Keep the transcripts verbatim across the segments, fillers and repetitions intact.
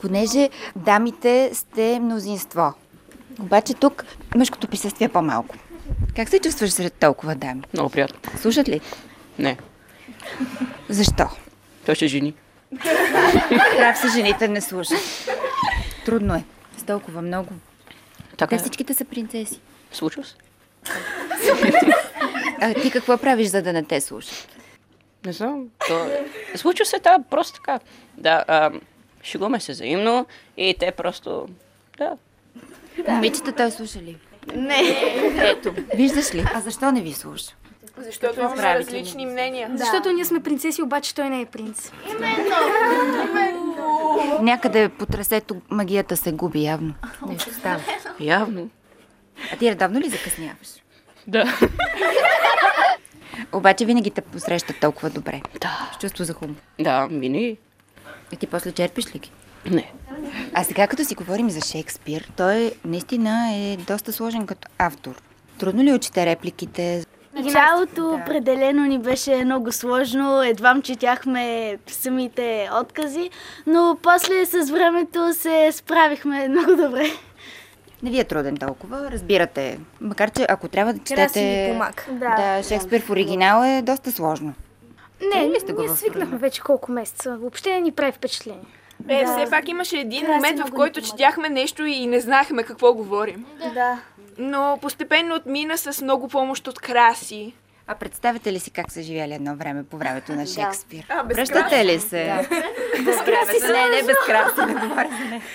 понеже дамите сте мнозинство. Обаче тук мъжкото присъствие е по-малко. Как се чувстваш сред толкова дами? Много приятно. Слушат ли? Не. Защо? Той ще жени. Прав си, жените не слушат. Трудно е. С толкова много. Така Те всичките са принцеси. Случва се? А ти какво правиш, за да не те слушат? Не знам. То... Случва се това просто така. Да, а, шегуваме се взаимно и те просто... Да. Да. Момичета, той слуша ли? Не. Ето, виждаш ли? А защо не ви слуша? Защото имаме различни мнения. Да. Защото ние сме принцеси, обаче той не е принц. Именно! Именно! Някъде по трасето магията се губи явно. Нещо става. Явно. А ти редовно ли закъсняваш? Да. Обаче винаги те посрещат толкова добре. Да. С чувство за хумор. Да, винаги. И ти после черпиш ли ги? Не. А сега като си говорим за Шекспир, той наистина е доста сложен като автор. Трудно ли учите репликите? Началото Да. определено ни беше много сложно, едвам четяхме самите откази, но после с времето се справихме много добре. Не ви е труден толкова, разбирате. Макар че ако трябва да Краси ни четете помага. Да. да, Шекспир в оригинал е доста сложно. Не, ли сте го ние в свикнахме програма? вече колко месеца. Въобще не ни прави впечатление. Е, Да. все пак имаше един Краси момент, в много ни който помага. четяхме нещо и не знаехме какво говорим. Да. Но постепенно отмина с много помощ от Краси. А представете ли си как са живяли едно време по времето на Шекспир? А, без Връщате краси. ли се? Да. Без краси. Не, не без краси, да говоря за не.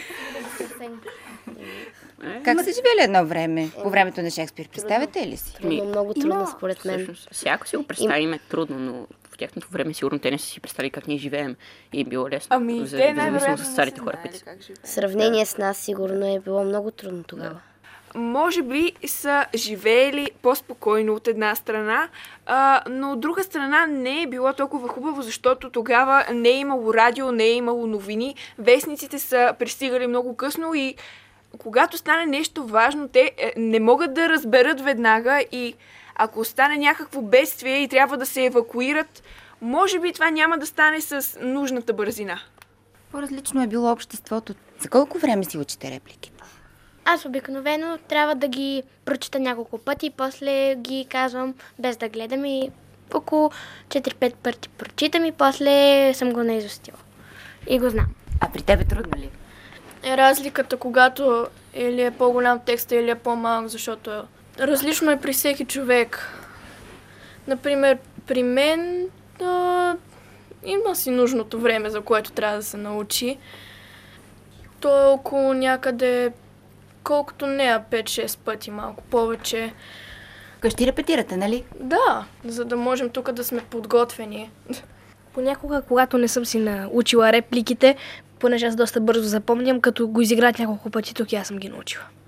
Как са живели едно време по времето на Шекспир? Представете ли си? Ми, Трудно, много трудно, Има- според мен. Всъщност, всяко си го представим е трудно, но в тяхното време сигурно те не са си представили как ние живеем и е било лесно. Ами, за, те зависимо най-вероятно с не старите са хора, знаели които как живеят. В сравнение с нас, сигурно е било много трудно тогава. Може би са живеели по-спокойно от една страна, а, но от друга страна не е било толкова хубаво, защото тогава не е имало радио, не е имало новини, вестниците са пристигали много късно и когато стане нещо важно, те е, не могат да разберат веднага и ако стане някакво бедствие и трябва да се евакуират, може би това няма да стане с нужната бързина. По-различно е било обществото. За колко време си учите реплики? Аз обикновено трябва да ги прочита няколко пъти и после ги казвам без да гледам и около четири-пет пъти прочитам и после съм го наизустила. И го знам. А при тебе трудно ли? Е разликата, когато или е по-голям текст, или е по-малък, защото е различно е при всеки човек. Например, при мен а, има си нужното време, за което трябва да се научи. То е около някъде, колкото нея, пет-шест пъти, малко повече. Къщи репетирате, нали? Да, за да можем тук да сме подготвени. Понякога, когато не съм си научила репликите, понеже аз доста бързо запомням, като го изиграят няколко пъти, тук и аз съм ги научила.